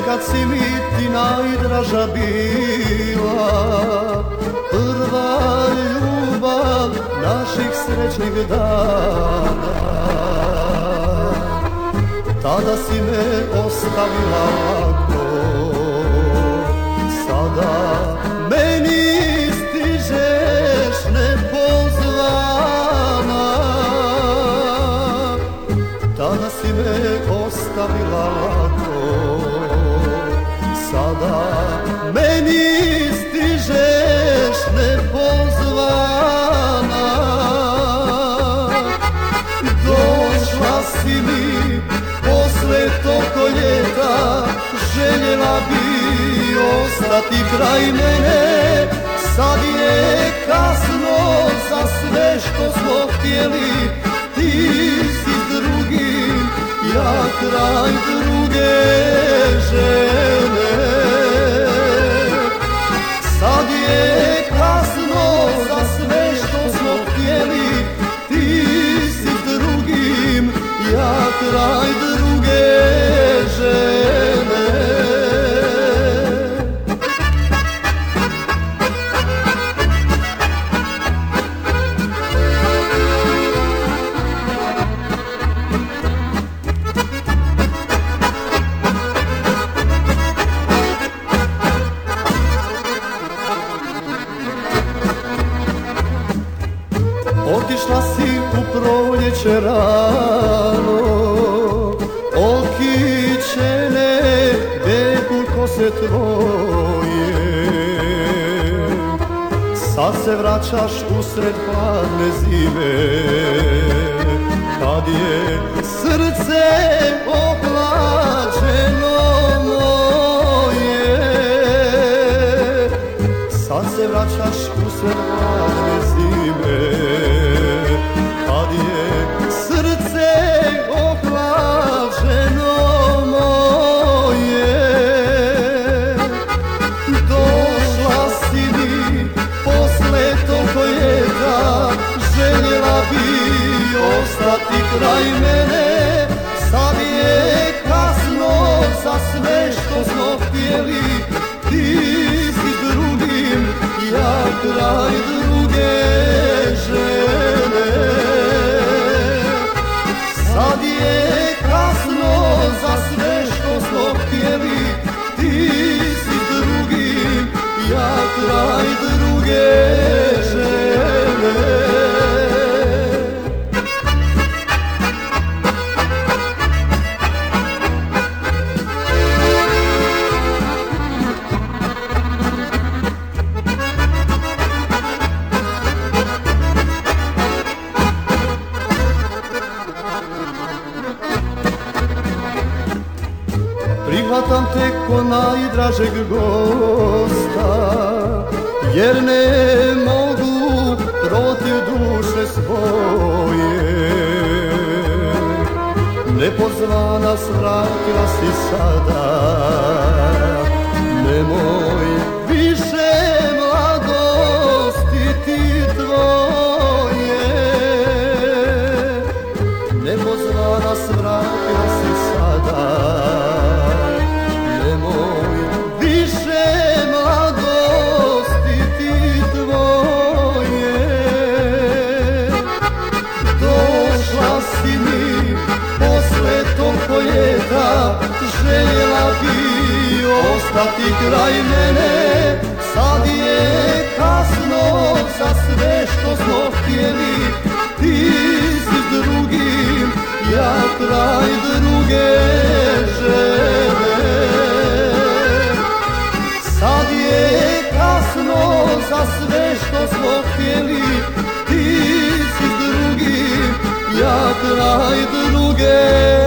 kad si mi ti najdraža bila, prva ljubav naših srećnih dana. Tada si me ostavila lako, sada meni stižeš nepozvana. Tada si me ostavila lako, sada meni stižeš nepozvana. Došla si mi posle toko ljeta, željela bi ostati kraj mene. Sad je kasno za sve što smo htjeli, ti si s drugim, ja kraj druge žene. Sad je kasno za sve što smo htjeli, ti si s drugim, ja kraj druge žene. Otišla si u proljeće rano, okićene beku kose tvoje. Sad se vraćaš usred hladne zime, kad je srce ohlađeno moje. Sad se vraćaš usred hladne zime, kad je srce ohlađeno moje. Došla si mi posle toliko ljeta, željela bi ostati kraj mene. Sad je kasno za sve što smo htjeli, ti si s drugim, ja kraj druge žene. Sad je kasno za sve što smo htjeli, ti si s drugim, ja kraj druge žene. Prihvatam te ko najdražeg gosta, jer ne mogu protiv duše svoje. Nepozvana svratila si sada, nemoj više mladosti ti tvoje. Nepozvana svratila si sada, nemoj više mladosti ti tvoje. Došla si mi posle toliko ljeta, željela bi ostati kraj mene. Sad je kasno za sve što smo htjeli, ti si s drugim, ja kraj druge žene. Sad je kasno za sve što smo htjeli, ti si s drugim, ja kraj druge